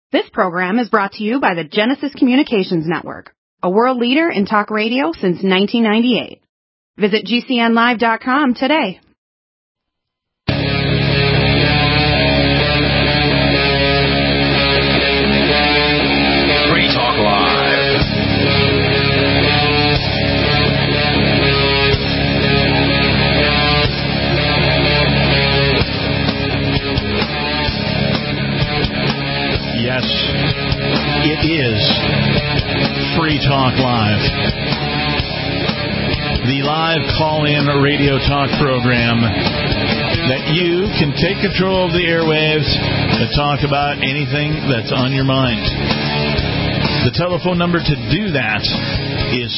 This program is brought to you by the Genesis Communications Network, a world leader in talk radio since 1998. Visit GCNlive.com today. Free Talk Live. Yes, it is Free Talk Live. The live call-in radio talk program that you can take control of the airwaves to talk about anything that's on your mind. The telephone number to do that is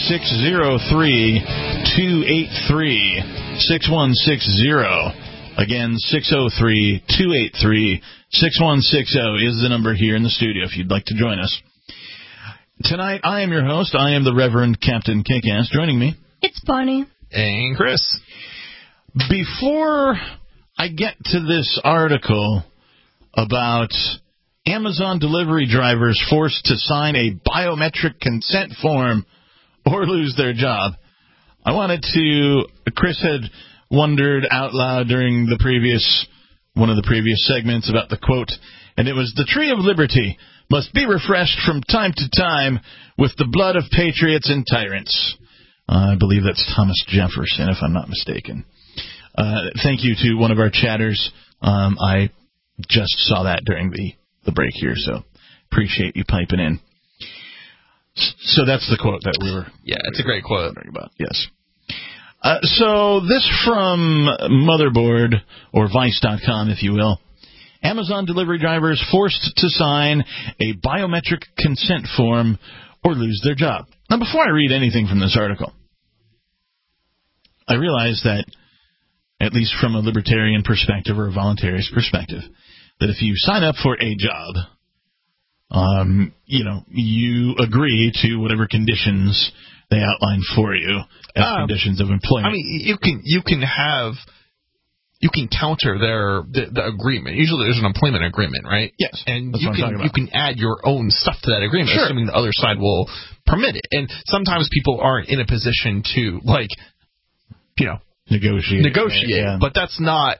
603-283-6160. Again, 603-283-6160 is the number here in the studio if you'd like to join us. Tonight, I am your host. I am the Reverend Captain Kickass. Joining me, it's Bonnie. And Chris. Before I get to this article about Amazon delivery drivers forced to sign a biometric consent form or lose their job, I wanted to... Chris had wondered out loud during one of the previous segments about the quote, and it was, "The tree of liberty must be refreshed from time to time with the blood of patriots and tyrants." I believe that's Thomas Jefferson, if I'm not mistaken. Thank you to one of our chatters. I just saw that during the break here, so appreciate you piping in. So that's the quote that we were... Yeah, it's a great quote. About. Yes. So this from Motherboard, or Vice.com, if you will. Amazon delivery drivers forced to sign a biometric consent form or lose their job. Now, before I read anything from this article, I realize that, at least from a libertarian perspective or a voluntarist perspective, that if you sign up for a job, you agree to whatever conditions they outline for you as conditions of employment. I mean, you can counter the agreement. Usually there's an employment agreement, right? Yes. And you can add your own stuff to that agreement, sure, assuming the other side will permit it. And sometimes people aren't in a position to, negotiate. Yeah. But that's not,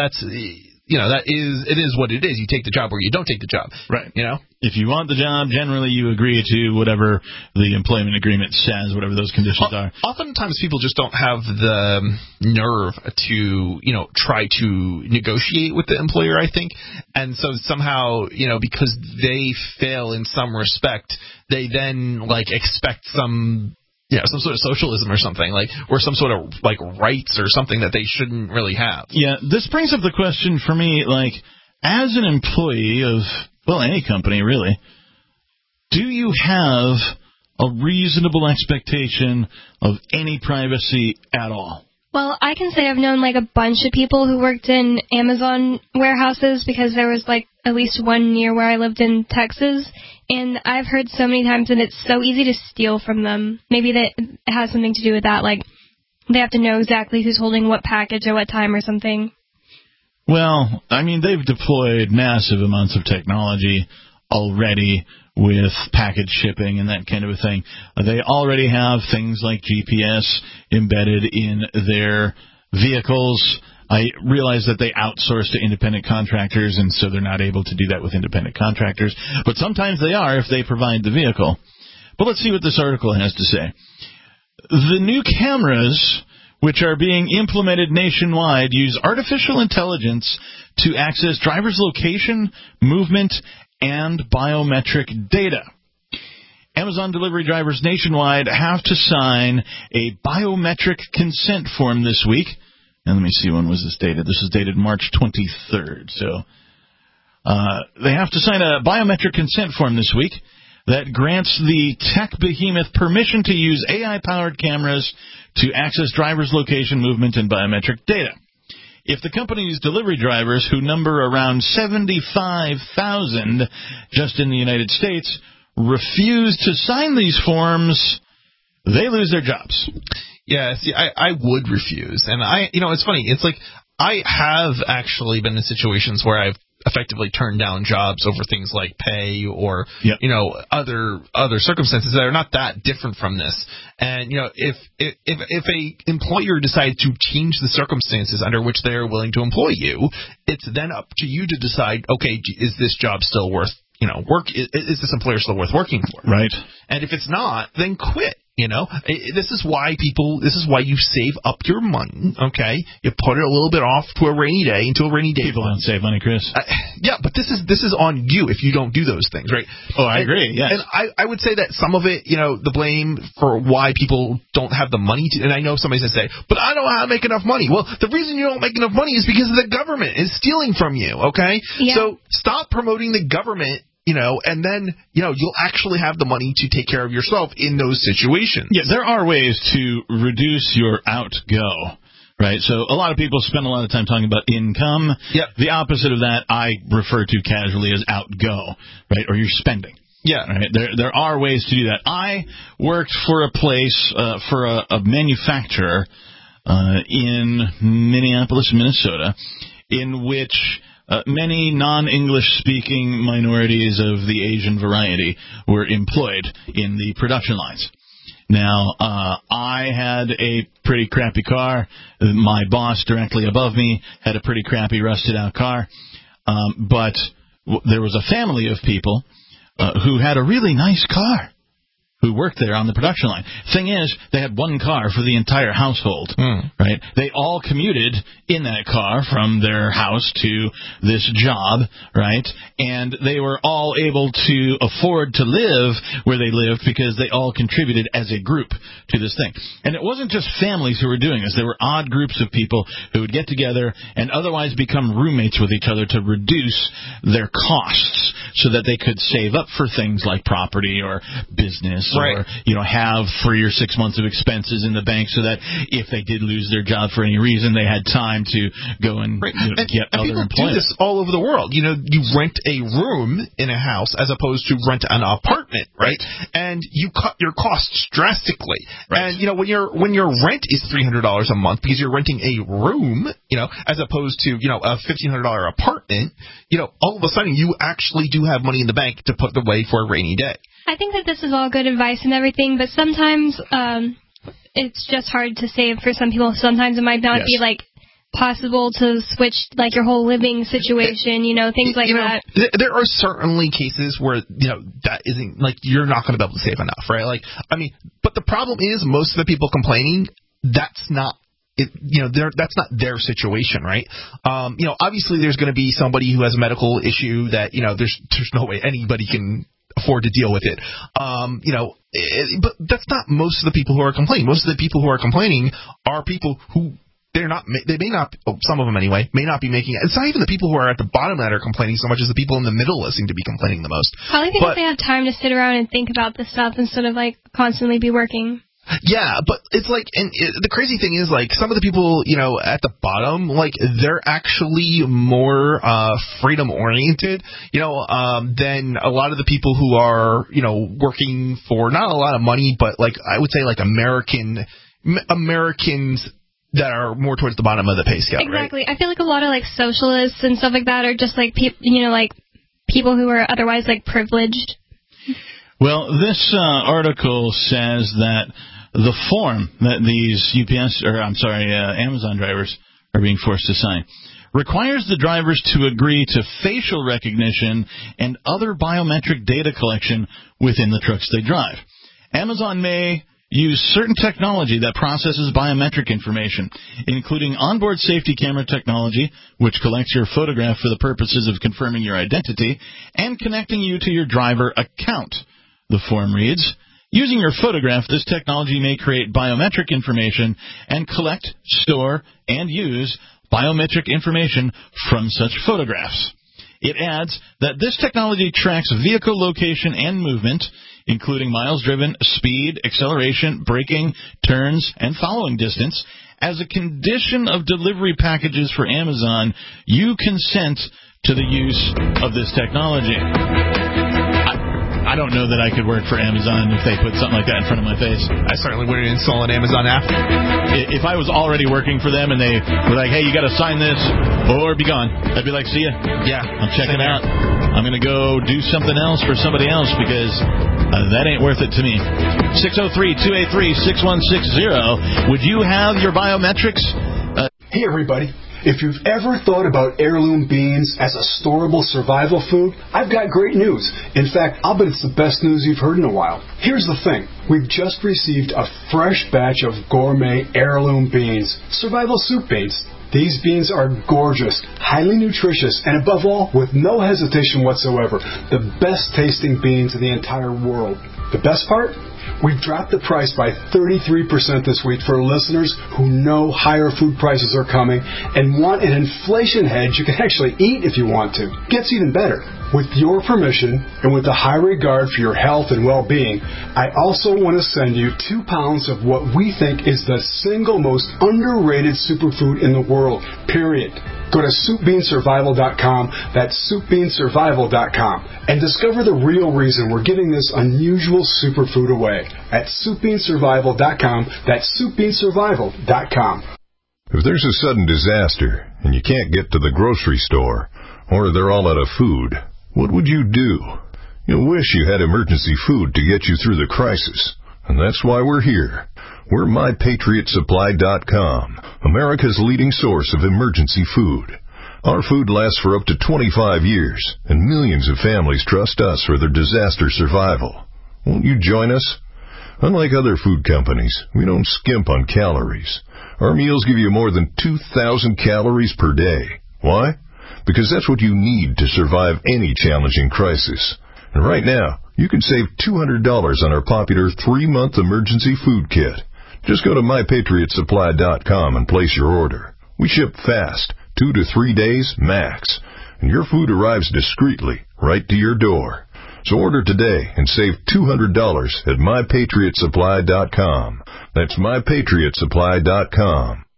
it is what it is. You take the job or you don't take the job. Right. If you want the job, generally you agree to whatever the employment agreement says, whatever those conditions are. Oftentimes people just don't have the nerve to, try to negotiate with the employer, I think. And so somehow, because they fail in some respect, they then, expect some sort of socialism or something, or some sort of, rights or something that they shouldn't really have. Yeah, this brings up the question for me, as an employee of, any company, really, do you have a reasonable expectation of any privacy at all? Well, I can say I've known, a bunch of people who worked in Amazon warehouses because there was, at least one near where I lived in Texas. And I've heard so many times that it's so easy to steal from them. Maybe that it has something to do with that, they have to know exactly who's holding what package at what time or something. Well, they've deployed massive amounts of technology already with package shipping and that kind of a thing. They already have things like GPS embedded in their vehicles. I realize that they outsource to independent contractors, and so they're not able to do that with independent contractors. But sometimes they are if they provide the vehicle. But let's see what this article has to say. The new cameras, which are being implemented nationwide, use artificial intelligence to access drivers' location, movement, and biometric data. Amazon delivery drivers nationwide have to sign a biometric consent form this week. And let me see, when was this dated? This was dated March 23rd. So they have to sign a biometric consent form this week that grants the tech behemoth permission to use AI-powered cameras to access drivers' location, movement, and biometric data. If the company's delivery drivers, who number around 75,000 just in the United States, refuse to sign these forms, they lose their jobs. Yeah, see, I would refuse. And it's funny. It's I have actually been in situations where I've effectively turn down jobs over things like pay or Yep. other circumstances that are not that different from this. And if a employer decides to change the circumstances under which they are willing to employ you, it's then up to you to decide, okay, is this job still worth work? Is this employer still worth working for? Right. And if it's not, then quit. This is why you save up your money, okay? You put it a little bit off to a rainy day, into a rainy day. People don't save money, Chris. Yeah, but this is on you if you don't do those things, right? Oh, I agree, yes. And I would say that some of it, the blame for why people don't have the money to, and I know somebody's going to say, but I don't know how to make enough money. Well, the reason you don't make enough money is because the government is stealing from you, okay? Yeah. So stop promoting the government, and then, you'll actually have the money to take care of yourself in those situations. Yeah, there are ways to reduce your outgo, right? So a lot of people spend a lot of time talking about income. Yep. The opposite of that I refer to casually as outgo, right? Or you're spending. Yeah. Right? There are ways to do that. I worked for a place, for a manufacturer in Minneapolis, Minnesota, in which many non-English-speaking minorities of the Asian variety were employed in the production lines. Now, I had a pretty crappy car. My boss directly above me had a pretty crappy, rusted-out car. But there was a family of people who had a really nice car, who worked there on the production line. Thing is, they had one car for the entire household, right? They all commuted in that car from their house to this job, right? And they were all able to afford to live where they lived because they all contributed as a group to this thing. And it wasn't just families who were doing this. There were odd groups of people who would get together and otherwise become roommates with each other to reduce their costs so that they could save up for things like property or business. Right. Or, have for your 6 months of expenses in the bank so that if they did lose their job for any reason, they had time to go and, get other employment. People do this all over the world. You rent a room in a house as opposed to rent an apartment, right? And you cut your costs drastically. Right. And, when your rent is $300 a month because you're renting a room, as opposed to, a $1,500 apartment, all of a sudden you actually do have money in the bank to put away for a rainy day. I think that this is all good advice and everything, but sometimes it's just hard to save for some people. Sometimes it might not be, possible to switch, your whole living situation, things like that. There are certainly cases where, that isn't, you're not going to be able to save enough, right? But the problem is most of the people complaining, that's not that's not their situation, right? Obviously there's going to be somebody who has a medical issue that, there's no way anybody can afford to deal with it. But that's not most of the people who are complaining. Most of the people who are complaining are people who they may not, some of them anyway, may not be making it. It's not even the people who are at the bottom that are complaining so much as the people in the middle that seem to be complaining the most. Probably because they have time to sit around and think about this stuff instead of constantly be working. Yeah, but it's the crazy thing is, some of the people, at the bottom, they're actually more freedom-oriented, than a lot of the people who are, working for not a lot of money, but, I would say, Americans that are more towards the bottom of the pay scale, exactly. Right? I feel like a lot of, socialists and stuff like that are just, people who are otherwise, privileged. Well, this article says that the form that these Amazon drivers are being forced to sign requires the drivers to agree to facial recognition and other biometric data collection within the trucks they drive. Amazon may use certain technology that processes biometric information, including onboard safety camera technology, which collects your photograph for the purposes of confirming your identity and connecting you to your driver account. The form reads, using your photograph, this technology may create biometric information and collect, store, and use biometric information from such photographs. It adds that this technology tracks vehicle location and movement, including miles driven, speed, acceleration, braking, turns, and following distance. As a condition of delivery packages for Amazon, you consent to the use of this technology. don't know that I could work for Amazon if they put something like that in front of my face. I certainly wouldn't install an Amazon app. If I was already working for them and they were like, hey, you got to sign this or be gone, I'd be like, see ya. Yeah. I'm checking out. I'm going to go do something else for somebody else because that ain't worth it to me. 603-283-6160. Would you have your biometrics? Hey, everybody. If you've ever thought about heirloom beans as a storable survival food, I've got great news. In fact, I'll bet it's the best news you've heard in a while. Here's the thing. We've just received a fresh batch of gourmet heirloom beans, survival soup beans. These beans are gorgeous, highly nutritious, and above all, with no hesitation whatsoever, the best tasting beans in the entire world. The best part? We've dropped the price by 33% this week for listeners who know higher food prices are coming and want an inflation hedge you can actually eat if you want to. Gets even better. With your permission and with a high regard for your health and well-being, I also want to send you 2 pounds of what we think is the single most underrated superfood in the world, period. Go to SoupBeanSurvival.com, that's SoupBeanSurvival.com, and discover the real reason we're giving this unusual superfood away at SoupBeanSurvival.com, that's SoupBeanSurvival.com. If there's a sudden disaster and you can't get to the grocery store, or they're all out of food, what would you do? You'll wish you had emergency food to get you through the crisis, and that's why we're here. We're MyPatriotSupply.com, America's leading source of emergency food. Our food lasts for up to 25 years, and millions of families trust us for their disaster survival. Won't you join us? Unlike other food companies, we don't skimp on calories. Our meals give you more than 2,000 calories per day. Why? Because that's what you need to survive any challenging crisis. And right now, you can save $200 on our popular 3-month emergency food kit. Just go to MyPatriotSupply.com and place your order. We ship fast, 2 to 3 days max, and your food arrives discreetly right to your door. So order today and save $200 at MyPatriotSupply.com. That's MyPatriotSupply.com.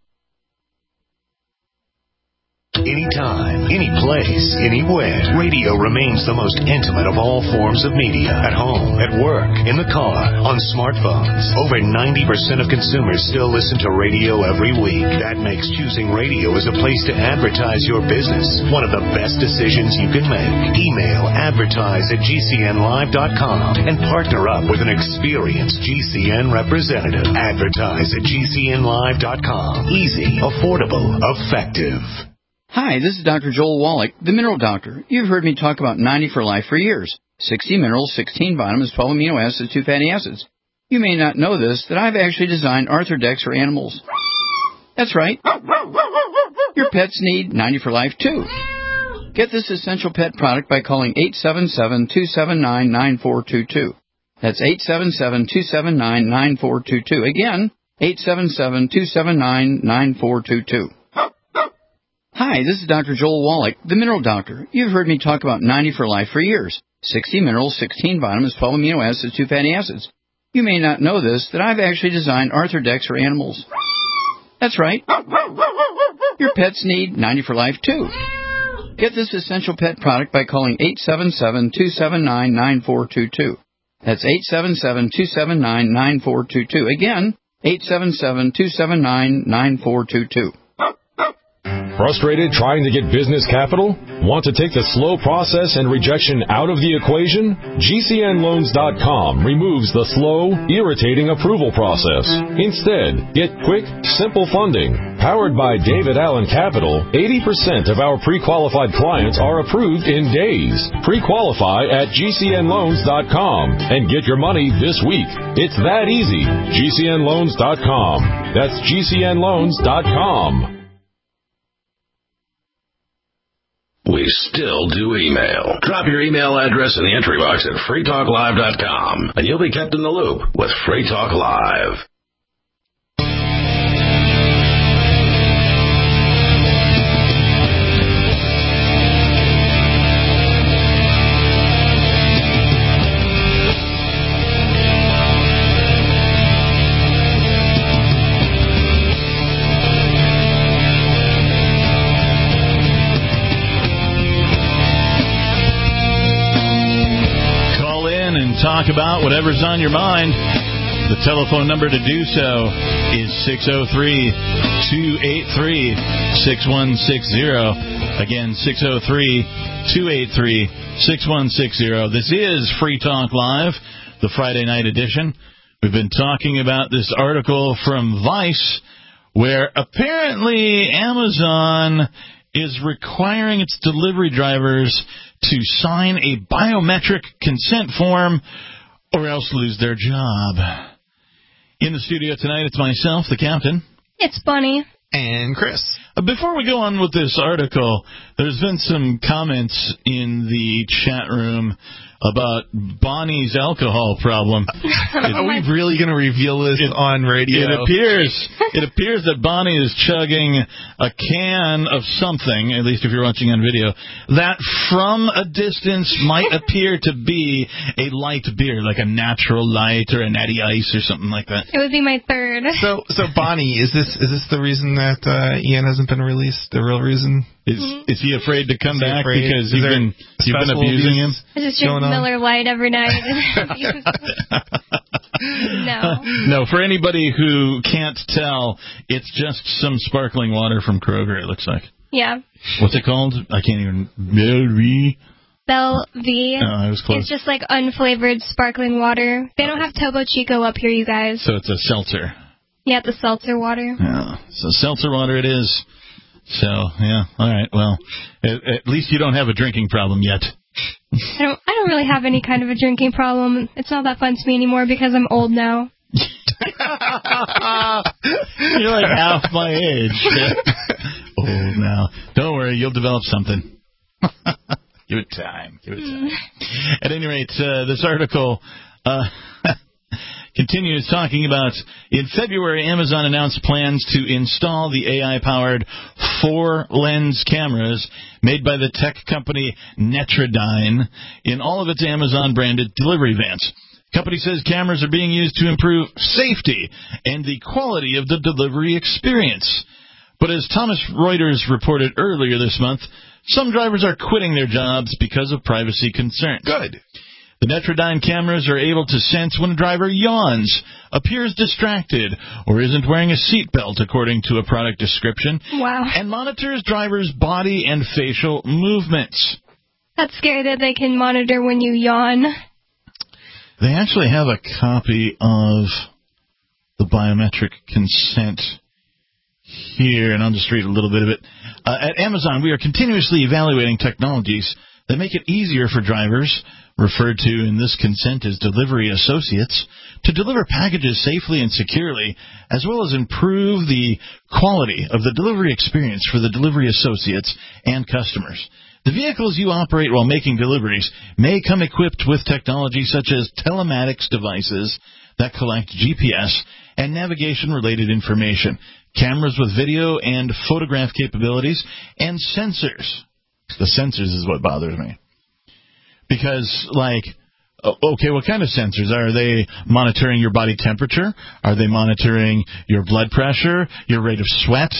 Anytime, any place, anywhere, radio remains the most intimate of all forms of media. At home, at work, in the car, on smartphones. Over 90% of consumers still listen to radio every week. That makes choosing radio as a place to advertise your business one of the best decisions you can make. Email advertise@gcnlive.com and partner up with an experienced GCN representative. Advertise at gcnlive.com. Easy, affordable, effective. Hi, this is Dr. Joel Wallach, the Mineral Doctor. You've heard me talk about 90 for Life for years. 60 minerals, 16 vitamins, 12 amino acids, 2 fatty acids. You may not know this, that I've actually designed Arthrodex for animals. That's right. Your pets need 90 for Life, too. Get this essential pet product by calling 877-279-9422. That's 877-279-9422. Again, 877-279-9422. Hi, this is Dr. Joel Wallach, the Mineral Doctor. You've heard me talk about 90 for Life for years. 60 minerals, 16 vitamins, 12 amino acids, 2 fatty acids. You may not know this, that I've actually designed Arthrodex for animals. That's right. Your pets need 90 for Life, too. Get this essential pet product by calling 877-279-9422. That's 877-279-9422. Again, 877-279-9422. Frustrated trying to get business capital? Want to take the slow process and rejection out of the equation? GCNLoans.com removes the slow, irritating approval process. Instead, get quick, simple funding. Powered by David Allen Capital, 80% of our pre-qualified clients are approved in days. Pre-qualify at GCNLoans.com and get your money this week. It's that easy. GCNLoans.com. That's GCNLoans.com. We still do email. Drop your email address in the entry box at freetalklive.com, and you'll be kept in the loop with Free Talk Live. talk about whatever's on your mind. The telephone number to do so is 603-283-6160. Again, 603-283-6160. This is Free Talk Live, the Friday night edition. We've been talking about this article from Vice where apparently Amazon is requiring its delivery drivers to sign a biometric consent form or else lose their job. In the studio tonight, it's myself, the captain. It's Bunny. And Chris. Before we go on with this article, there's been some comments in the chat room about Bonnie's alcohol problem. Are we really going to reveal this on radio? It appears that Bonnie is chugging a can of something, at least if you're watching on video, that from a distance might appear to be a light beer, like a Natural Light or a Natty Ice or something like that. It would be my third. So Bonnie, is this the reason that Ian hasn't been released? The real reason? Is he afraid to come back because you've been abusing him? I just drink Miller Lite every night. No, for anybody who can't tell, it's just some sparkling water from Kroger, it looks like. Yeah. What's it called? I can't even... Belle V. Oh, I was close. It's just like unflavored sparkling water. They don't have Topo Chico up here, you guys. So it's a seltzer. Yeah, the seltzer water. Yeah, so seltzer water it is. So, yeah, all right, well, at least you don't have a drinking problem yet. I don't really have any kind of a drinking problem. It's not that fun to me anymore because I'm old now. You're like half my age. Old now. Don't worry, you'll develop something. Give it time. At any rate, this article... continues talking about, in February, Amazon announced plans to install the AI-powered 4-lens cameras made by the tech company Netradyne in all of its Amazon-branded delivery vans. The company says cameras are being used to improve safety and the quality of the delivery experience. But as Thomas Reuters reported earlier this month, some drivers are quitting their jobs because of privacy concerns. Good. The Netradyne cameras are able to sense when a driver yawns, appears distracted, or isn't wearing a seatbelt, according to a product description. Wow. And monitors drivers' body and facial movements. That's scary that they can monitor when you yawn. They actually have a copy of the biometric consent here, and I'll just read a little bit of it. At Amazon, we are continuously evaluating technologies that make it easier for drivers, referred to in this consent as delivery associates, to deliver packages safely and securely, as well as improve the quality of the delivery experience for the delivery associates and customers. The vehicles you operate while making deliveries may come equipped with technology such as telematics devices that collect GPS and navigation-related information, cameras with video and photograph capabilities, and sensors. The sensors is what bothers me. Because, okay, what kind of sensors? Are they monitoring your body temperature? Are they monitoring your blood pressure, your rate of sweat?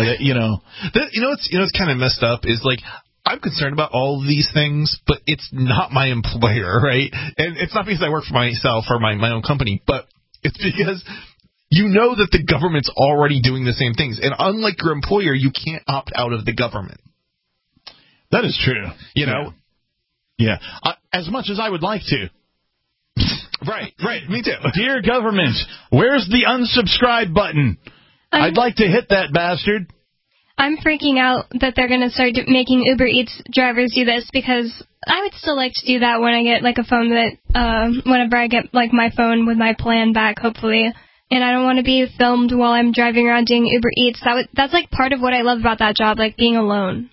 What's kind of messed up is, I'm concerned about all of these things, but it's not my employer, right? And it's not because I work for myself or my own company, but it's because you know that the government's already doing the same things. And unlike your employer, you can't opt out of the government. That is true. You know? Yeah. As much as I would like to. Right. Me too. Dear government, where's the unsubscribe button? I'd like to hit that bastard. I'm freaking out that they're going to start making Uber Eats drivers do this because I would still like to do that when I get a phone that, whenever I get my phone with my plan back, hopefully. And I don't want to be filmed while I'm driving around doing Uber Eats. That's part of what I love about that job, being alone.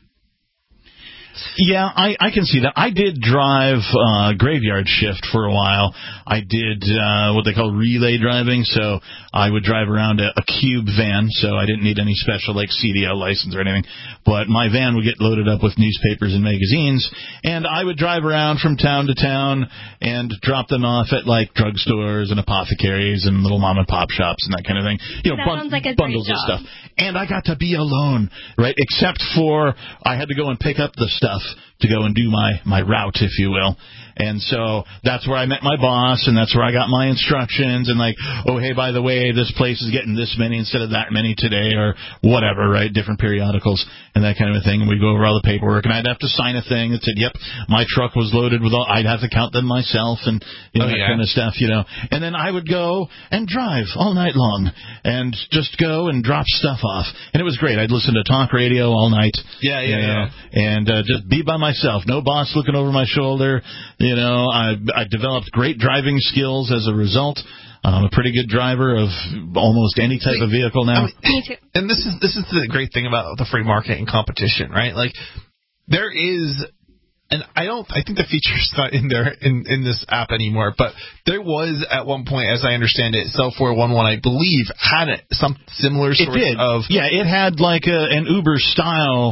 Yeah, I can see that. I did drive graveyard shift for a while. I did what they call relay driving, so I would drive around a cube van, so I didn't need any special CDL license or anything. But my van would get loaded up with newspapers and magazines, and I would drive around from town to town and drop them off at drugstores and apothecaries and little mom and pop shops and that kind of thing. Sounds like a bundles great job. of stuff. And I got to be alone, right? Except for I had to go and pick up the stuff to go and do my route, if you will. And so that's where I met my boss, and that's where I got my instructions, and like, oh, hey, by the way, this place is getting this many instead of that many today, or whatever, right? Different periodicals and that kind of a thing. And we'd go over all the paperwork, and I'd have to sign a thing that said, yep, my truck was loaded with all, I'd have to count them myself, and that kind of stuff, And then I would go and drive all night long and just go and drop stuff off. And it was great. I'd listen to talk radio all night. Yeah. And just be by myself. No boss looking over my shoulder. I developed great driving skills as a result. I'm a pretty good driver of almost any type of vehicle now. Me too. And this is the great thing about the free market and competition, right? Like, there is, and I think the feature's not in there in this app anymore, but there was at one point, as I understand it, Cell 411, I believe, had some similar sort of. Yeah, it had like an Uber style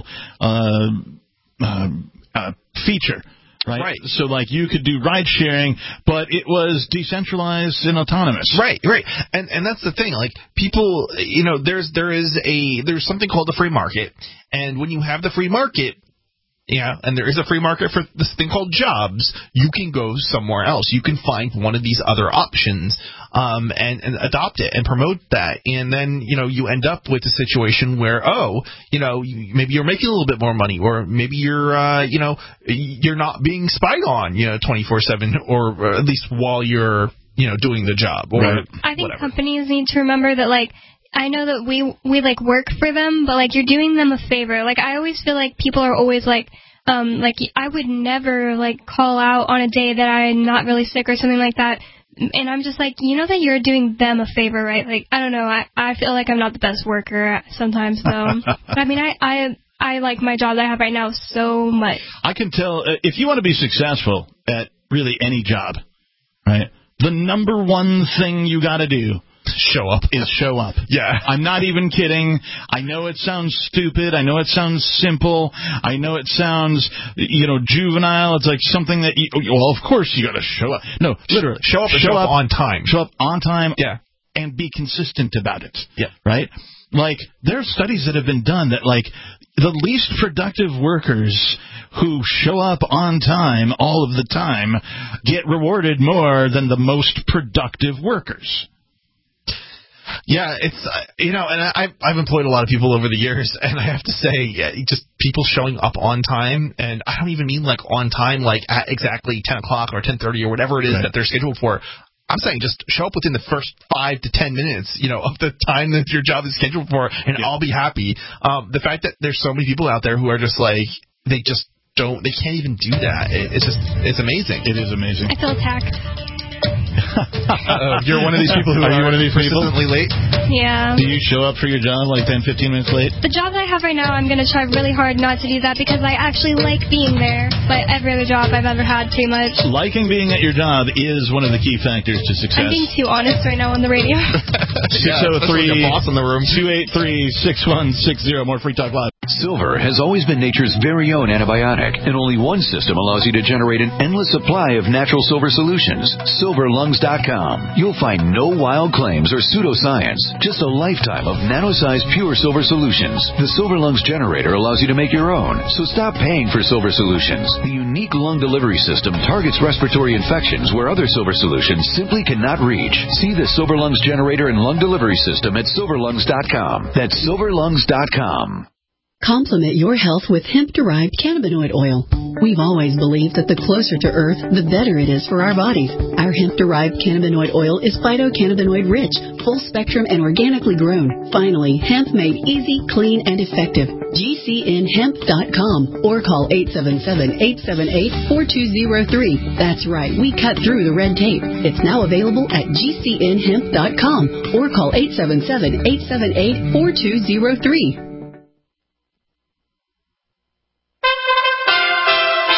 feature. Right. So, like, you could do ride sharing, but it was decentralized and autonomous. Right. And that's the thing. Like, people, there's something called the free market. And when you have the free market, and there is a free market for this thing called jobs, you can go somewhere else. You can find one of these other options, and adopt it and promote that. And then, you end up with a situation where, maybe you're making a little bit more money, or maybe you're not being spied on, 24/7, or at least while you're, doing the job. Or I think companies need to remember that, like, I know that we work for them, but, like, you're doing them a favor. Like, I always feel like people are always, like, I would never, call out on a day that I'm not really sick or something like that. And I'm just like, that you're doing them a favor, right? Like, I don't know. I feel like I'm not the best worker sometimes, though. But, I mean, I like my job that I have right now so much. I can tell, if you want to be successful at really any job, right, the number one thing you got to do show up. Yeah. I'm not even kidding. I know it sounds stupid. I know it sounds simple. I know it sounds, juvenile. It's like something that, of course you got to show up. No, literally. Show up on time. Show up on time. Yeah. And be consistent about it. Yeah. Right? Like, there are studies that have been done that, like, the least productive workers who show up on time all of the time get rewarded more than the most productive workers. Yeah, it's, and I've employed a lot of people over the years, and I have to say, just people showing up on time, and I don't even mean, on time, at exactly 10 o'clock or 10:30 or whatever it is that they're scheduled for. I'm saying just show up within the first 5 to 10 minutes, of the time that your job is scheduled for, and I'll be happy. The fact that there's so many people out there who are just they can't even do that. It's amazing. It is amazing. I feel attacked. You're one of these people who are one of these persistently late? Yeah. Do you show up for your job 10, 15 minutes late? The job that I have right now, I'm going to try really hard not to do that because I actually like being there. But every other job I've ever had, pretty much. Liking being at your job is one of the key factors to success. I'm being too honest right now on the radio. 603 boss in the room. 283-6160. More Free Talk Live. Silver has always been nature's very own antibiotic, and only one system allows you to generate an endless supply of natural silver solutions. SilverLungs.com. You'll find no wild claims or pseudoscience, just a lifetime of nano-sized pure silver solutions. The Silver Lungs generator allows you to make your own, so stop paying for silver solutions. The unique lung delivery system targets respiratory infections where other silver solutions simply cannot reach. See the Silver Lungs generator and lung delivery system at SilverLungs.com. That's SilverLungs.com. Complement your health with hemp-derived cannabinoid oil. We've always believed that the closer to Earth, the better it is for our bodies. Our hemp-derived cannabinoid oil is phytocannabinoid-rich, full-spectrum, and organically grown. Finally, hemp made easy, clean, and effective. GCNhemp.com or call 877-878-4203. That's right, we cut through the red tape. It's now available at GCNhemp.com or call 877-878-4203.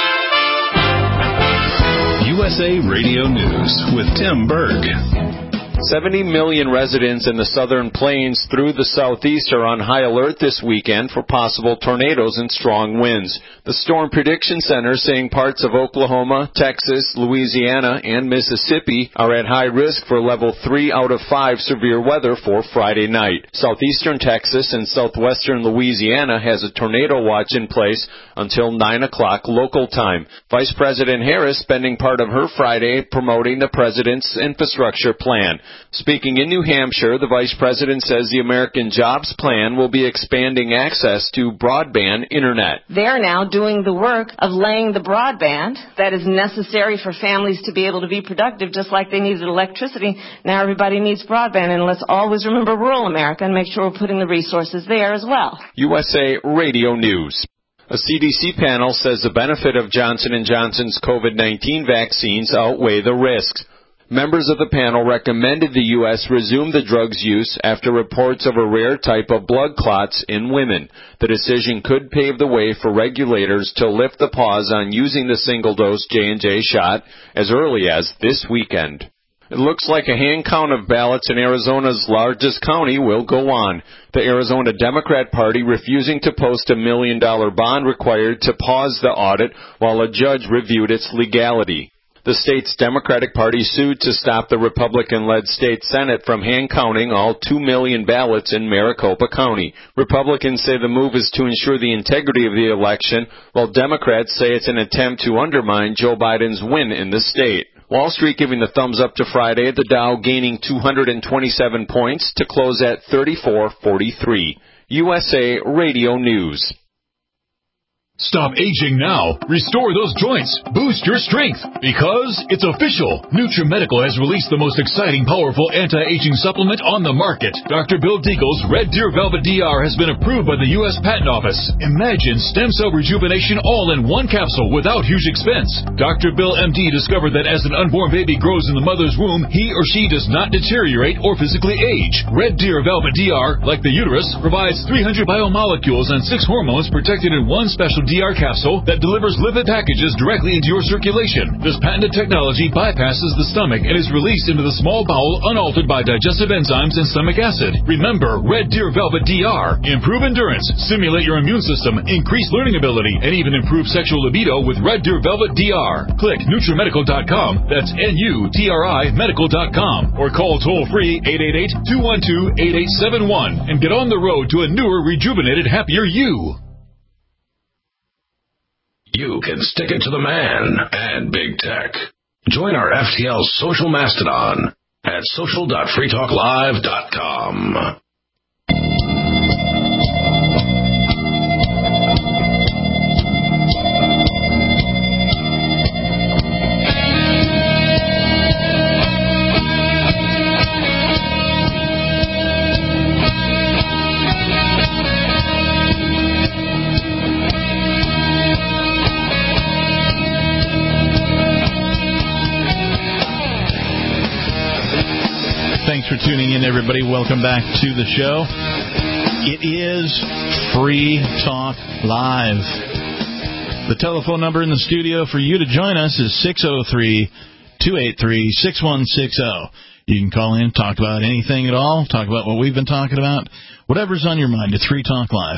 USA Radio News with Tim Berg. 70 million residents in the southern plains through the southeast are on high alert this weekend for possible tornadoes and strong winds. The Storm Prediction Center saying parts of Oklahoma, Texas, Louisiana, and Mississippi are at high risk for level 3 out of 5 severe weather for Friday night. Southeastern Texas and southwestern Louisiana has a tornado watch in place until 9 o'clock local time. Vice President Harris spending part of her Friday promoting the president's infrastructure plan. Speaking in New Hampshire, the vice president says the American Jobs Plan will be expanding access to broadband internet. They're now doing the work of laying the broadband that is necessary for families to be able to be productive, just like they needed electricity. Now everybody needs broadband, and let's always remember rural America and make sure we're putting the resources there as well. USA Radio News. A CDC panel says the benefit of Johnson & Johnson's COVID-19 vaccines outweigh the risks. Members of the panel recommended the U.S. resume the drug's use after reports of a rare type of blood clots in women. The decision could pave the way for regulators to lift the pause on using the single-dose J&J shot as early as this weekend. It looks like a hand count of ballots in Arizona's largest county will go on. The Arizona Democrat Party refusing to post $1 million bond required to pause the audit while a judge reviewed its legality. The state's Democratic Party sued to stop the Republican-led state Senate from hand-counting all 2 million ballots in Maricopa County. Republicans say the move is to ensure the integrity of the election, while Democrats say it's an attempt to undermine Joe Biden's win in the state. Wall Street giving the thumbs up to Friday, the Dow gaining 227 points to close at 3443. USA Radio News. Stop aging now. Restore those joints. Boost your strength. Because it's official. NutriMedical has released the most exciting, powerful anti-aging supplement on the market. Dr. Bill Deagle's Red Deer Velvet DR has been approved by the U.S. Patent Office. Imagine stem cell rejuvenation all in one capsule without huge expense. Dr. Bill MD discovered that as an unborn baby grows in the mother's womb, he or she does not deteriorate or physically age. Red Deer Velvet DR, like the uterus, provides 300 biomolecules and 6 hormones protected in one special DR capsule that delivers lipid packages directly into your circulation. This patented technology bypasses the stomach and is released into the small bowel unaltered by digestive enzymes and stomach acid. Remember, Red Deer Velvet DR. Improve endurance, stimulate your immune system, increase learning ability, and even improve sexual libido with Red Deer Velvet DR. Click NutriMedical.com, that's NUTRI Medical.com, or call toll-free 888-212-8871 and get on the road to a newer, rejuvenated, happier you. You can stick it to the man and big tech. Join our FTL social mastodon at social.freetalklive.com. Thanks for tuning in, everybody. Welcome back to the show. It is Free Talk Live. The telephone number in the studio for you to join us is 603-283-6160. You can call in, talk about anything at all, talk about what we've been talking about, whatever's on your mind. It's Free Talk Live.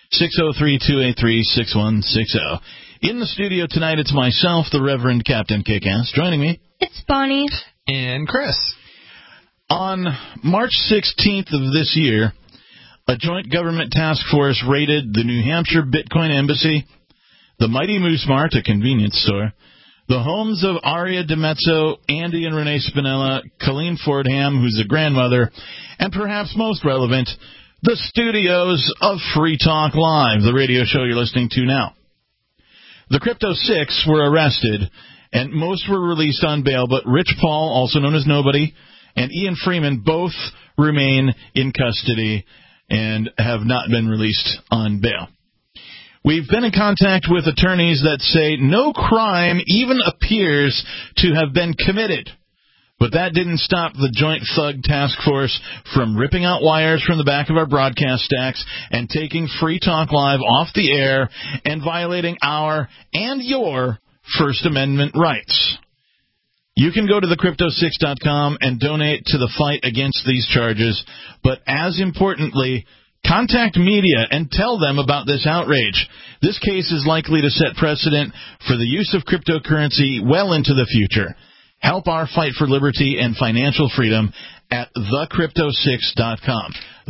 603-283-6160. In the studio tonight, it's myself, the Reverend Captain Kickass. Joining me, it's Bonnie. And Chris. On March 16th of this year, a joint government task force raided the New Hampshire Bitcoin Embassy, the Mighty Moose Mart, a convenience store, the homes of Aria DiMezzo, Andy and Renee Spinella, Colleen Fordham, who's a grandmother, and perhaps most relevant, the studios of Free Talk Live, the radio show you're listening to now. The Crypto Six were arrested, and most were released on bail, but Rich Paul, also known as Nobody, and Ian Freeman both remain in custody and have not been released on bail. We've been in contact with attorneys that say no crime even appears to have been committed. But that didn't stop the Joint Thug Task Force from ripping out wires from the back of our broadcast stacks and taking Free Talk Live off the air and violating our and your First Amendment rights. You can go to thecrypto6.com and donate to the fight against these charges, but as importantly, contact media and tell them about this outrage. This case is likely to set precedent for the use of cryptocurrency well into the future. Help our fight for liberty and financial freedom at thecrypto6.com.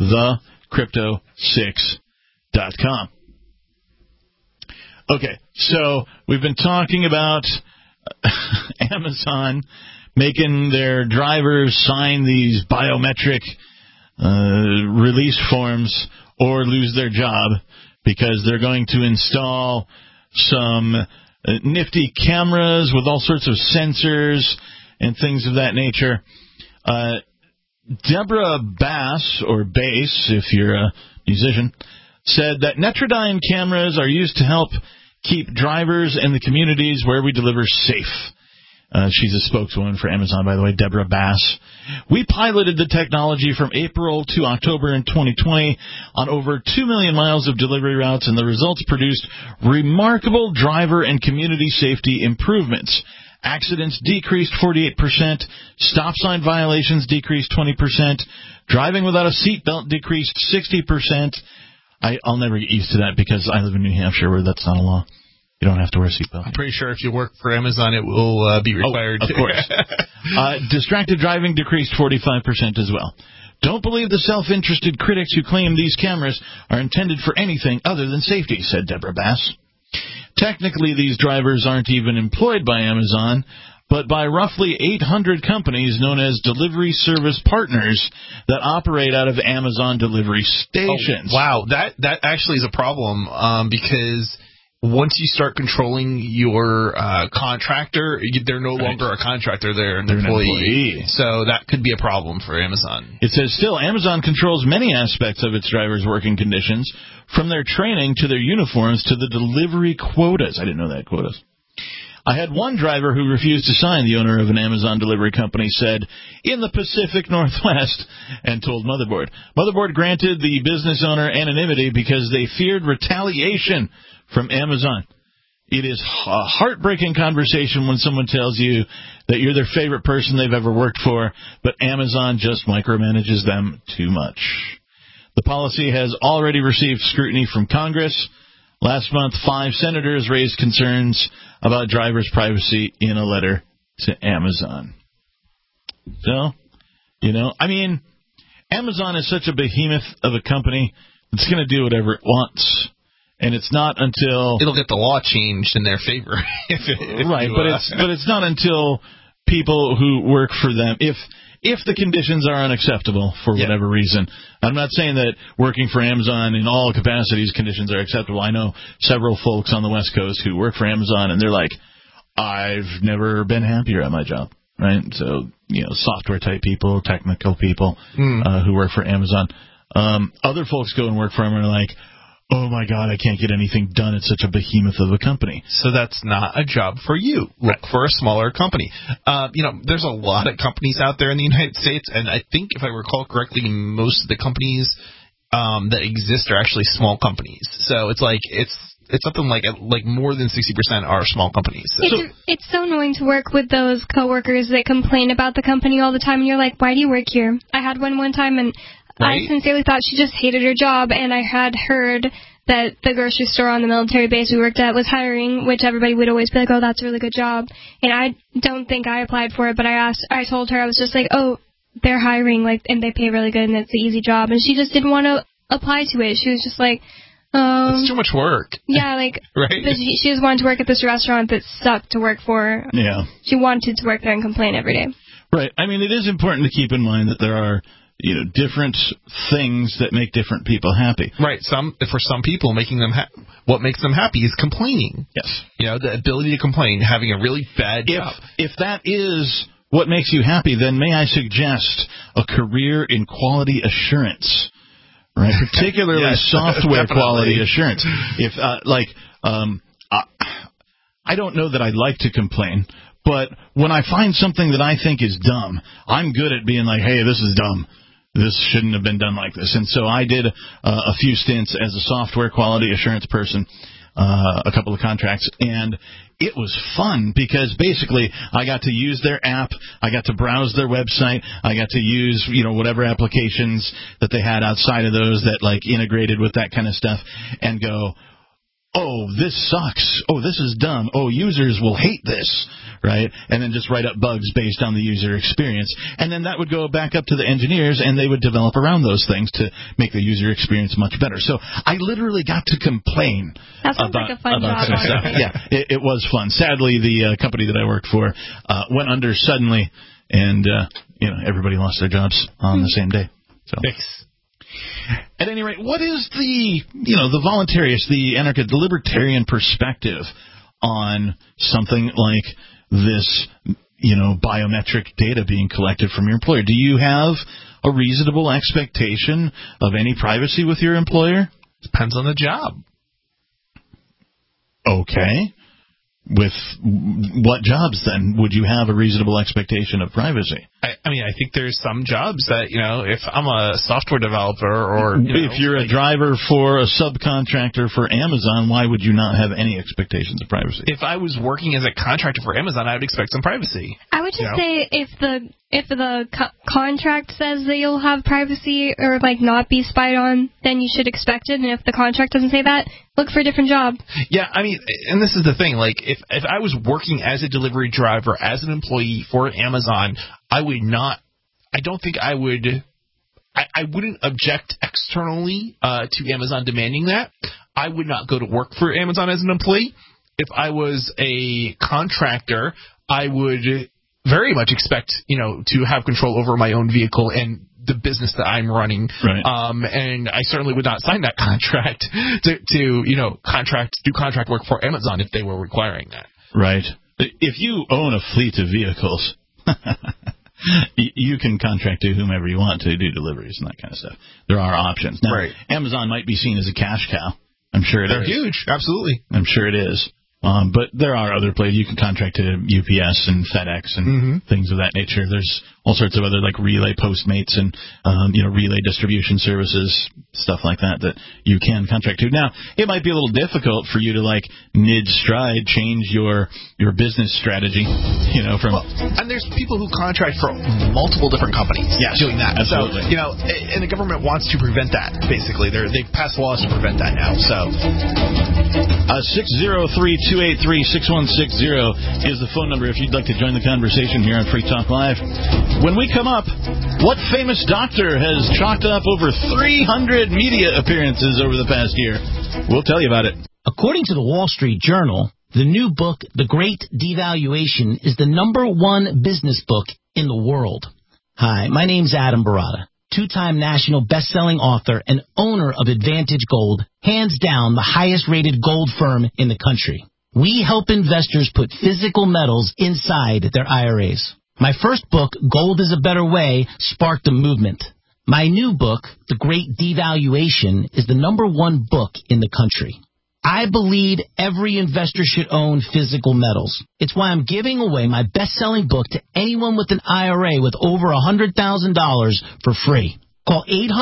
Thecrypto6.com. Okay, so we've been talking about Amazon making their drivers sign these biometric release forms or lose their job because they're going to install some nifty cameras with all sorts of sensors and things of that nature. Deborah Bass, or Bass if you're a musician, said that Netrodyne cameras are used to help keep drivers and the communities where we deliver safe. She's a spokeswoman for Amazon, by the way, Deborah Bass. We piloted the technology from April to October in 2020 on over 2 million miles of delivery routes, and the results produced remarkable driver and community safety improvements. Accidents decreased 48%, stop sign violations decreased 20%, driving without a seatbelt decreased 60%. I'll never get used to that because I live in New Hampshire where that's not a law. You don't have to wear a seatbelt. I'm pretty sure if you work for Amazon, it will be required. Of course. Distracted driving decreased 45% as well. Don't believe the self-interested critics who claim these cameras are intended for anything other than safety, said Deborah Bass. Technically, these drivers aren't even employed by Amazon, but by roughly 800 companies known as delivery service partners that operate out of Amazon delivery stations. Oh, wow, that actually is a problem because once you start controlling your contractor, they're no longer a contractor, they're an employee. So that could be a problem for Amazon. It says still, Amazon controls many aspects of its drivers' working conditions, from their training to their uniforms to the delivery quotas. I didn't know that, quotas. I had one driver who refused to sign, the owner of an Amazon delivery company said, in the Pacific Northwest, and told Motherboard. Motherboard granted the business owner anonymity because they feared retaliation from Amazon. It is a heartbreaking conversation when someone tells you that you're their favorite person they've ever worked for, but Amazon just micromanages them too much. The policy has already received scrutiny from Congress. Last month, 5 senators raised concerns about drivers' privacy in a letter to Amazon. So, Amazon is such a behemoth of a company, it's going to do whatever it wants. And it's not until it'll get the law changed in their favor. But it's not until people who work for them, if the conditions are unacceptable for whatever reason. I'm not saying that working for Amazon in all capacities conditions are acceptable. I know several folks on the West Coast who work for Amazon, and they're like, I've never been happier at my job. Right? So, software type people, technical people who work for Amazon. Other folks go and work for them and are like, oh, my God, I can't get anything done. It's such a behemoth of a company. So that's not a job for you. Look for a smaller company. There's a lot of companies out there in the United States, and I think, if I recall correctly, most of the companies that exist are actually small companies. So it's something like more than 60% are small companies. It's so annoying to work with those coworkers that complain about the company all the time, and you're like, why do you work here? I had one time, and right? I sincerely thought she just hated her job, and I had heard that the grocery store on the military base we worked at was hiring, which everybody would always be like, oh, that's a really good job. And I don't think I applied for it, but I told her, I was just like, oh, they're hiring, and they pay really good, and it's an easy job. And she just didn't want to apply to it. She was just like, it's too much work. Yeah, right? She just wanted to work at this restaurant that sucked to work for. Yeah. She wanted to work there and complain every day. Right. I mean, it is important to keep in mind that there are different things that make different people happy. Right. For some people, what makes them happy is complaining. Yes. The ability to complain, having a really bad job. If that is what makes you happy, then may I suggest a career in quality assurance, right? Particularly software quality assurance. If I don't know that I like to complain, but when I find something that I think is dumb, I'm good at being like, hey, this is dumb. This shouldn't have been done like this. And so I did a few stints as a software quality assurance person a couple of contracts, and it was fun because basically I got to use their app, I got to browse their website, I got to use whatever applications that they had outside of those that like integrated with that kind of stuff, and go, oh, this sucks. Oh, this is dumb. Oh, users will hate this, right? And then just write up bugs based on the user experience. And then that would go back up to the engineers, and they would develop around those things to make the user experience much better. So I literally got to complain about like a fun job, some stuff. Yeah, it was fun. Sadly, the company that I worked for went under suddenly, and everybody lost their jobs on the same day. So. At any rate, what is the voluntarist, the anarchist, the libertarian perspective on something like this, biometric data being collected from your employer? Do you have a reasonable expectation of any privacy with your employer? Depends on the job. Okay. With what jobs, then, would you have a reasonable expectation of privacy? I think there's some jobs that, if I'm a software developer or... if you're a driver for a subcontractor for Amazon, why would you not have any expectations of privacy? If I was working as a contractor for Amazon, I would expect some privacy. I would just say if the contract says that you'll have privacy or, not be spied on, then you should expect it. And if the contract doesn't say that, look for a different job. Yeah, and this is the thing. If I was working as a delivery driver, as an employee for Amazon, I wouldn't object externally to Amazon demanding that. I would not go to work for Amazon as an employee. If I was a contractor, I would very much expect, to have control over my own vehicle and the business that I'm running. Right. And I certainly would not sign that contract to do contract work for Amazon if they were requiring that. Right. If you own a fleet of vehicles, you can contract to whomever you want to do deliveries and that kind of stuff. There are options. Now, right. Amazon might be seen as a cash cow. I'm sure it is. They're huge. Absolutely. I'm sure it is. But there are other places. You can contract to UPS and FedEx and things of that nature. There's all sorts of other Relay Postmates and Relay distribution services, stuff like that you can contract to. Now, it might be a little difficult for you to mid-stride change your business strategy, from. Well, and there's people who contract for multiple different companies doing that. Absolutely. So, and the government wants to prevent that. Basically, they've passed laws to prevent that now. So, 603-283-6160 is the phone number if you'd like to join the conversation here on Free Talk Live. When we come up, what famous doctor has chalked up over 300 media appearances over the past year? We'll tell you about it. According to the Wall Street Journal, the new book, The Great Devaluation, is the #1 business book in the world. Hi, my name's Adam Barata, two-time national best-selling author and owner of Advantage Gold, hands down the highest-rated gold firm in the country. We help investors put physical metals inside their IRAs. My first book, Gold is a Better Way, sparked a movement. My new book, The Great Devaluation, is the #1 book in the country. I believe every investor should own physical metals. It's why I'm giving away my best-selling book to anyone with an IRA with over $100,000 for free. Call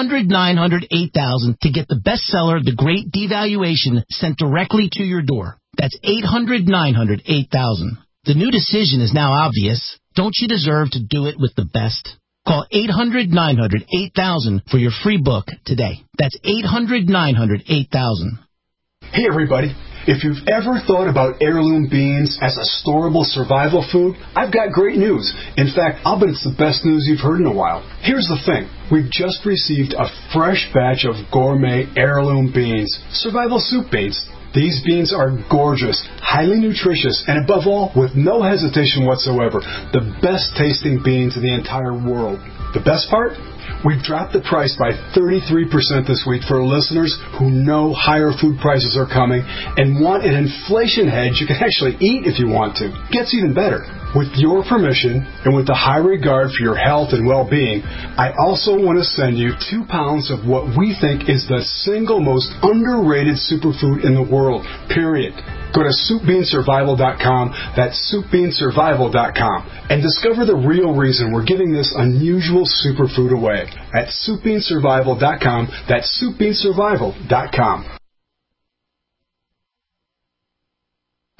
800-900-8000 to get the bestseller, The Great Devaluation, sent directly to your door. That's 800-900-8000. The new decision is now obvious. Don't you deserve to do it with the best? Call 800-900-8000 for your free book today. That's 800-900-8000. Hey everybody, if you've ever thought about heirloom beans as a storable survival food, I've got great news. In fact, I'll bet it's the best news you've heard in a while. Here's the thing. We've just received a fresh batch of gourmet heirloom beans, survival soup beans. These beans are gorgeous, highly nutritious, and above all, with no hesitation whatsoever, the best tasting beans in the entire world. The best part? We've dropped the price by 33% this week for listeners who know higher food prices are coming and want an inflation hedge you can actually eat if you want to. Gets even better. With your permission and with the high regard for your health and well-being, I also want to send you 2 pounds of what we think is the single most underrated superfood in the world, period. Go to SoupBeanSurvival.com, that's SoupBeanSurvival.com, and discover the real reason we're giving this unusual superfood away at SoupBeanSurvival.com, that's SoupBeanSurvival.com.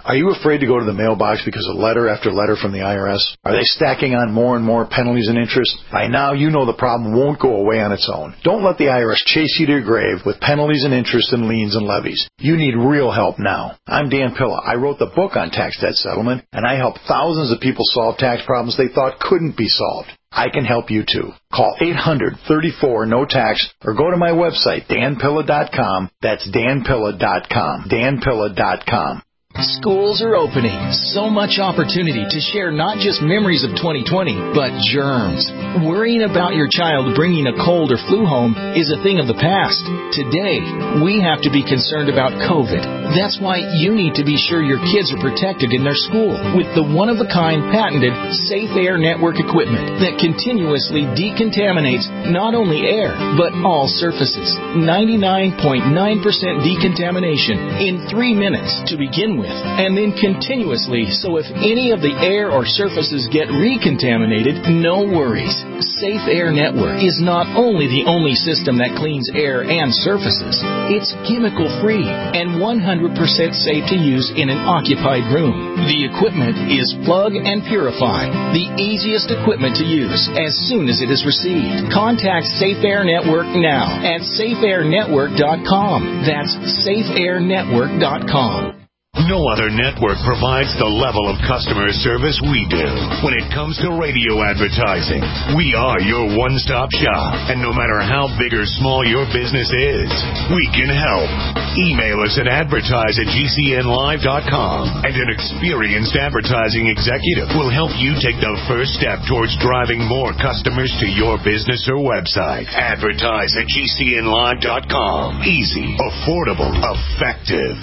Are you afraid to go to the mailbox because of letter after letter from the IRS? Are they stacking on more and more penalties and interest? By now, you know the problem won't go away on its own. Don't let the IRS chase you to your grave with penalties and interest and liens and levies. You need real help now. I'm Dan Pilla. I wrote the book on tax debt settlement, and I help thousands of people solve tax problems they thought couldn't be solved. I can help you too. Call 800-34-NO-TAX or go to my website, danpilla.com. That's danpilla.com. danpilla.com. Schools are opening. So much opportunity to share not just memories of 2020, but germs. Worrying about your child bringing a cold or flu home is a thing of the past. Today, we have to be concerned about COVID. That's why you need to be sure your kids are protected in their school with the one-of-a-kind patented Safe Air Network equipment that continuously decontaminates not only air, but all surfaces. 99.9% decontamination in 3 minutes to begin with, and then continuously, so if any of the air or surfaces get recontaminated, no worries. Safe Air Network is not only the only system that cleans air and surfaces, it's chemical-free and 100% safe to use in an occupied room. The equipment is plug and purify, the easiest equipment to use as soon as it is received. Contact Safe Air Network now at safeairnetwork.com. That's safeairnetwork.com. No other network provides the level of customer service we do. When it comes to radio advertising, we are your one-stop shop. And no matter how big or small your business is, we can help. Email us at advertise@gcnlive.com, and an experienced advertising executive will help you take the first step towards driving more customers to your business or website. Advertise@gcnlive.com. Easy, affordable, effective.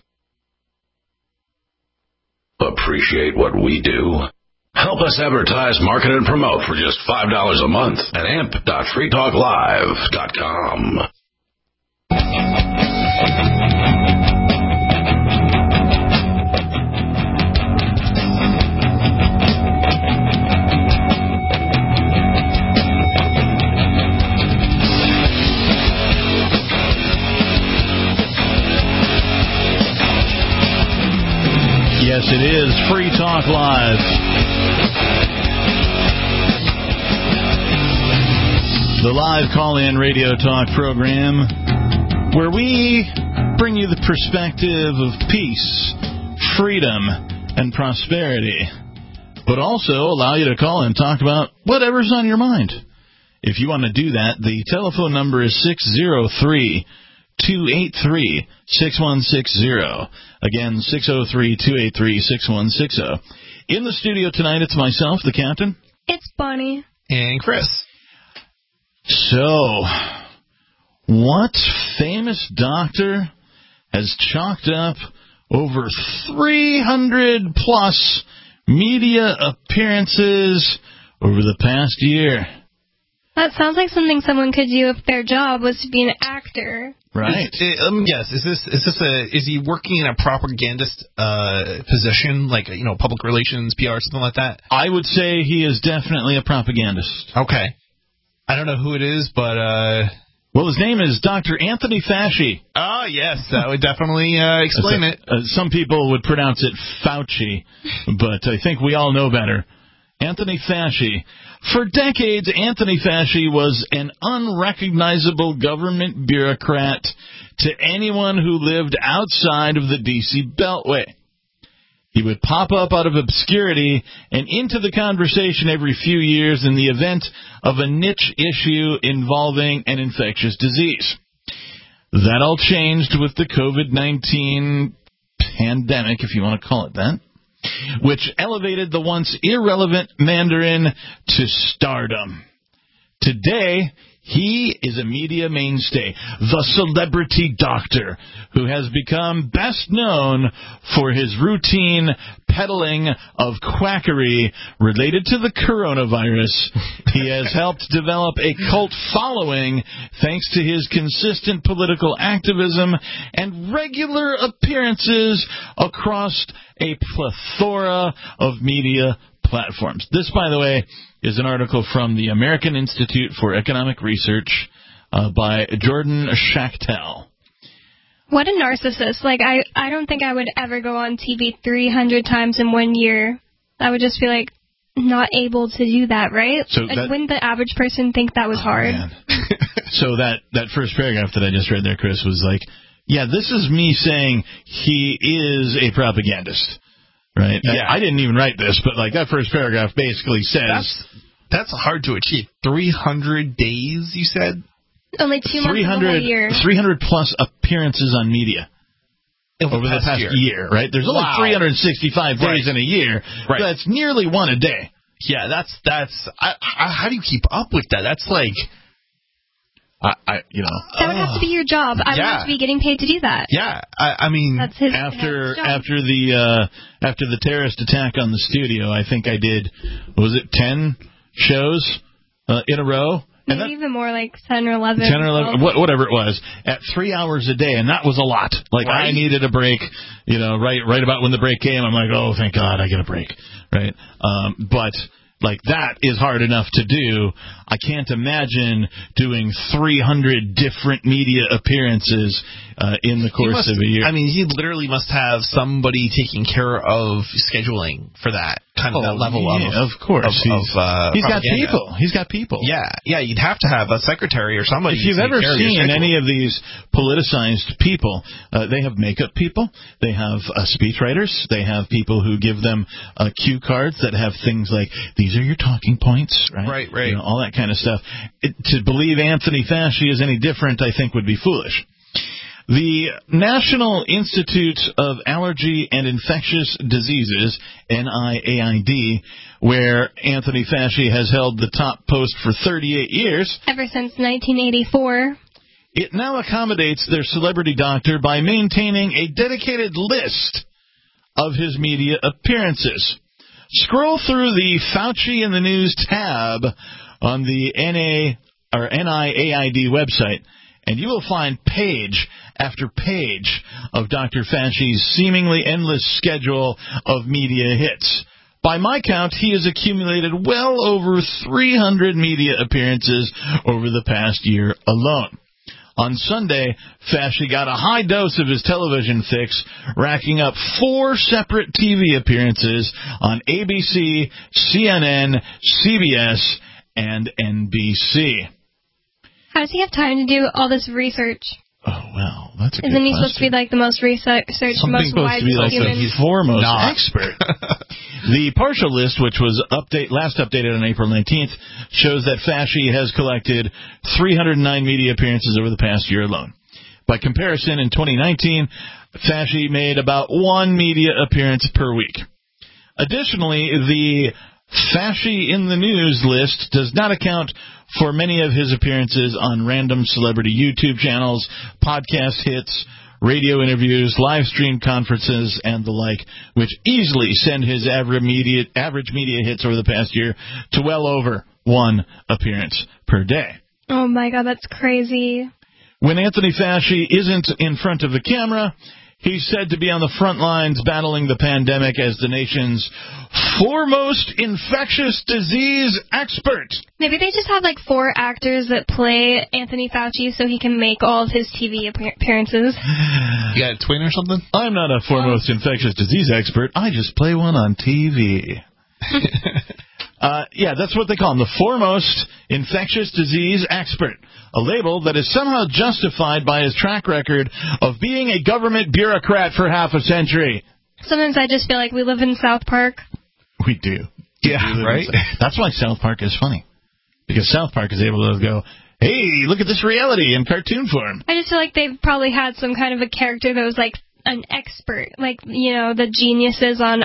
Appreciate what we do? Help us advertise, market, and promote for just $5 a month at amp.freetalklive.com. Yes, it is Free Talk Live. The live call-in radio talk program where we bring you the perspective of peace, freedom, and prosperity, but also allow you to call and talk about whatever's on your mind. If you want to do that, the telephone number is 603-283-6160. Again, 603-283-6160. In the studio tonight, it's myself, the captain. It's Bonnie. And Chris. So, what famous doctor has chalked up over 300-plus media appearances over the past year? That sounds like something someone could do if their job was to be an actor. Right. Yes. Is he working in a propagandist position, like public relations, PR, something like that? I would say he is definitely a propagandist. Okay. I don't know who it is, but well, his name is Dr. Anthony Fauci. Oh, yes, that would definitely explain it. Some people would pronounce it Fauci, but I think we all know better. Anthony Fauci. For decades, Anthony Fauci was an unrecognizable government bureaucrat to anyone who lived outside of the D.C. Beltway. He would pop up out of obscurity and into the conversation every few years in the event of a niche issue involving an infectious disease. That all changed with the COVID-19 pandemic, if you want to call it that, which elevated the once irrelevant Mandarin to stardom. Today, he is a media mainstay, the celebrity doctor, who has become best known for his routine peddling of quackery related to the coronavirus. He has helped develop a cult following thanks to his consistent political activism and regular appearances across a plethora of media platforms. This, by the way, is an article from the American Institute for Economic Research by Jordan Schachtel. What a narcissist. Like, I don't think I would ever go on TV 300 times in 1 year. I would just be, like, not able to do that, right? So like, wouldn't the average person think that was hard? So that first paragraph that I just read there, Chris, was like, yeah, this is me saying he is a propagandist, right? Yeah. I didn't even write this, but, like, that first paragraph basically says... That's hard to achieve. 300 days, you said? Only 2 months of the whole year. 300 plus appearances on media over the past year, right? There's only 365 days in a year. Right. That's nearly one a day. Yeah, how do you keep up with that? That's like... That would have to be your job. I would have to be getting paid to do that. Yeah, I mean, that's his after job. after the terrorist attack on the studio, I think I did 10 shows in a row. Maybe even more, like 10 or 11. 10 or 11, whatever it was, at 3 hours a day, and that was a lot. Like, I needed a break, right about when the break came, I'm like, oh, thank God, I get a break, right? But... like, that is hard enough to do. I can't imagine doing 300 different media appearances in the course of a year. I mean, he literally must have somebody taking care of scheduling for that kind of that level of course. He's got propaganda. people. He's got people. Yeah, you'd have to have a secretary or somebody. If you've ever seen any of these politicized people, they have makeup people, they have speechwriters, they have people who give them cue cards that have things like, these are your talking points, right? Right. All that kind of stuff. To believe Anthony Fauci is any different, I think, would be foolish. The National Institute of Allergy and Infectious Diseases, NIAID, where Anthony Fauci has held the top post for 38 years. Ever since 1984. It now accommodates their celebrity doctor by maintaining a dedicated list of his media appearances. Scroll through the Fauci in the News tab on the NIAID website, and you will find page after page of Dr. Fauci's seemingly endless schedule of media hits. By my count, he has accumulated well over 300 media appearances over the past year alone. On Sunday, Fauci got a high dose of his television fix, racking up 4 separate TV appearances on ABC, CNN, CBS, and NBC. How does he have time to do all this research? Oh, well, that's a good question. Isn't he supposed to be like the most researched, most wise human? The foremost expert. The partial list, which was last updated on April 19th, shows that Fauci has collected 309 media appearances over the past year alone. By comparison, in 2019, Fauci made about 1 media appearance per week. Additionally, the Fauci in the News list does not account for many of his appearances on random celebrity YouTube channels, podcast hits, radio interviews, live stream conferences, and the like, which easily send his average media hits over the past year to well over 1 appearance per day. Oh my God, that's crazy. When Anthony Fauci isn't in front of the camera, he's said to be on the front lines battling the pandemic as the nation's foremost infectious disease expert. Maybe they just have like 4 actors that play Anthony Fauci so he can make all of his TV appearances. You got a twin or something? I'm not a foremost infectious disease expert. I just play one on TV. Yeah, that's what they call him, the foremost infectious disease expert, a label that is somehow justified by his track record of being a government bureaucrat for half a century. Sometimes I just feel like we live in South Park. We do. Yeah, right? That's why South Park is funny, because South Park is able to go, hey, look at this reality in cartoon form. I just feel like they've probably had some kind of a character that was like an expert, like, the geniuses on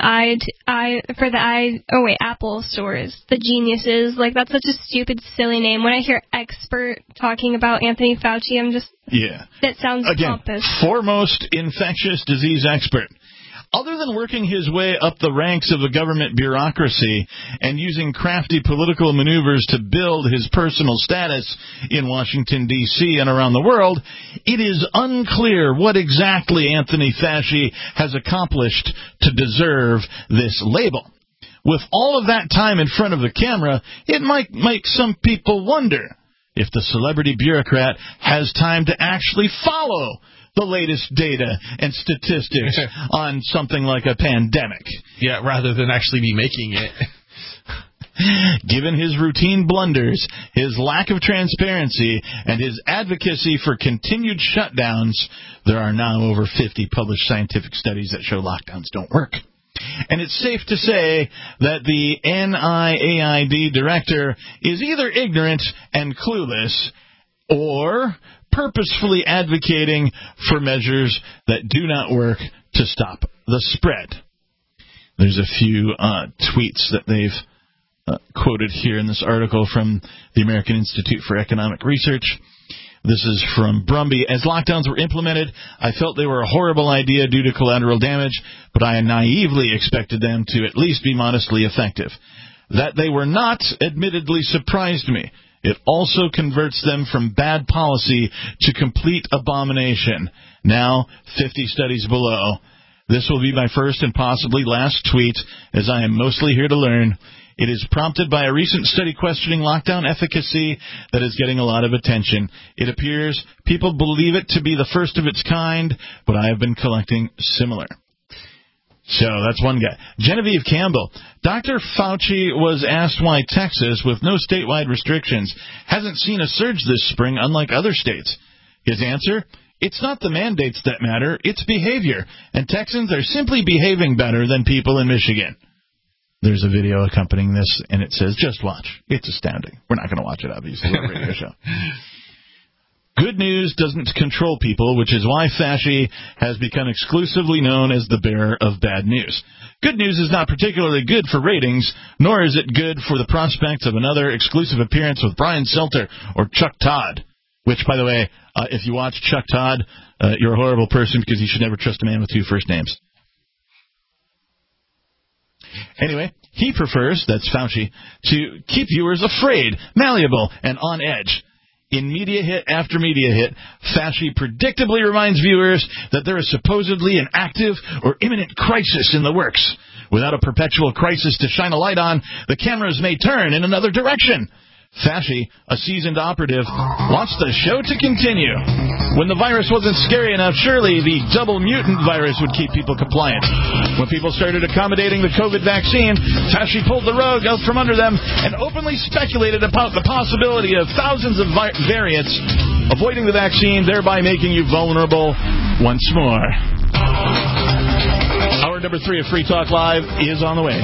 Apple stores, the geniuses, like, that's such a stupid, silly name. When I hear expert talking about Anthony Fauci, I'm just, that sounds pompous. Foremost infectious disease expert. Other than working his way up the ranks of the government bureaucracy and using crafty political maneuvers to build his personal status in Washington, D.C. and around the world, it is unclear what exactly Anthony Fauci has accomplished to deserve this label. With all of that time in front of the camera, it might make some people wonder if the celebrity bureaucrat has time to actually follow the latest data and statistics on something like a pandemic. Yeah, rather than actually be making it. Given his routine blunders, his lack of transparency, and his advocacy for continued shutdowns, there are now over 50 published scientific studies that show lockdowns don't work. And it's safe to say that the NIAID director is either ignorant and clueless or purposefully advocating for measures that do not work to stop the spread. There's a few tweets that they've quoted here in this article from the American Institute for Economic Research. This is from Brumby. As lockdowns were implemented, I felt they were a horrible idea due to collateral damage, but I naively expected them to at least be modestly effective. That they were not admittedly surprised me. It also converts them from bad policy to complete abomination. Now, 50 studies below. This will be my first and possibly last tweet, as I am mostly here to learn. It is prompted by a recent study questioning lockdown efficacy that is getting a lot of attention. It appears people believe it to be the first of its kind, but I have been collecting similar. So that's one guy. Genevieve Campbell. Dr. Fauci was asked why Texas, with no statewide restrictions, hasn't seen a surge this spring unlike other states. His answer? It's not the mandates that matter, it's behavior. And Texans are simply behaving better than people in Michigan. There's a video accompanying this, and it says, just watch. It's astounding. We're not going to watch it, obviously, on a radio show. Good news doesn't control people, which is why Fauci has become exclusively known as the bearer of bad news. Good news is not particularly good for ratings, nor is it good for the prospects of another exclusive appearance with Brian Selter or Chuck Todd, which, by the way, if you watch Chuck Todd, you're a horrible person because you should never trust a man with two first names. Anyway, he prefers, that's Fauci, to keep viewers afraid, malleable, and on edge. In media hit after media hit, Fauci predictably reminds viewers that there is supposedly an active or imminent crisis in the works. Without a perpetual crisis to shine a light on, the cameras may turn in another direction. Fauci, a seasoned operative, wants the show to continue. When the virus wasn't scary enough, surely the double mutant virus would keep people compliant. When people started accommodating the COVID vaccine, Fauci pulled the rug out from under them and openly speculated about the possibility of thousands of variants, avoiding the vaccine, thereby making you vulnerable once more. Hour number 3 of Free Talk Live is on the way.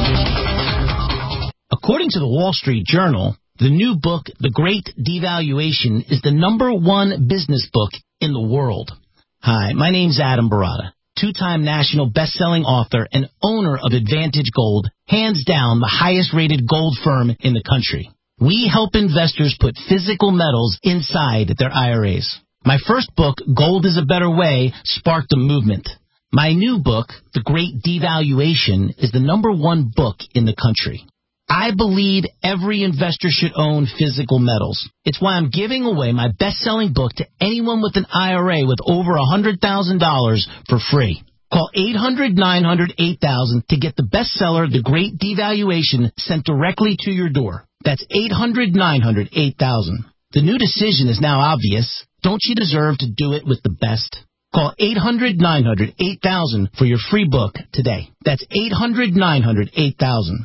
According to the Wall Street Journal, the new book, The Great Devaluation, is the #1 business book in the world. Hi, my name's Adam Barata, 2-time national best-selling author and owner of Advantage Gold, hands down the highest-rated gold firm in the country. We help investors put physical metals inside their IRAs. My first book, Gold is a Better Way, sparked a movement. My new book, The Great Devaluation, is the #1 book in the country. I believe every investor should own physical metals. It's why I'm giving away my best-selling book to anyone with an IRA with over $100,000 for free. Call 800-900-8000 to get the bestseller, The Great Devaluation, sent directly to your door. That's 800-900-8000. The new decision is now obvious. Don't you deserve to do it with the best? Call 800-900-8000 for your free book today. That's 800-900-8000.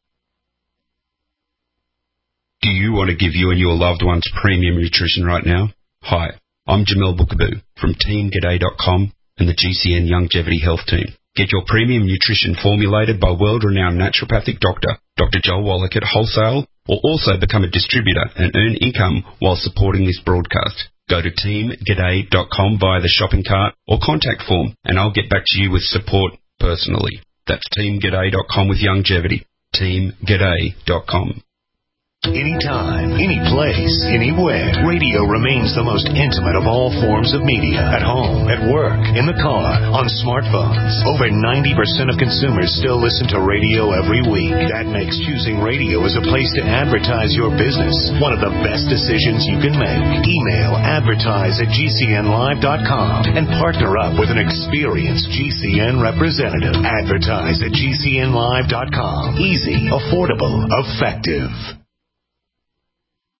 Do you want to give you and your loved ones premium nutrition right now? Hi, I'm Jamel Bookaboo from TeamGaday.com and the GCN Longevity Health Team. Get your premium nutrition formulated by world-renowned naturopathic doctor, Dr. Joel Wallach at wholesale, or also become a distributor and earn income while supporting this broadcast. Go to TeamGaday.com via the shopping cart or contact form, and I'll get back to you with support personally. That's TeamGaday.com with longevity. TeamGaday.com. Anytime, any place, anywhere. Radio remains the most intimate of all forms of media. At home, at work, in the car, on smartphones. Over 90% of consumers still listen to radio every week. That makes choosing radio as a place to advertise your business one of the best decisions you can make. Email advertise@gcnlive.com and partner up with an experienced GCN representative. Advertise@gcnlive.com. Easy, affordable, effective.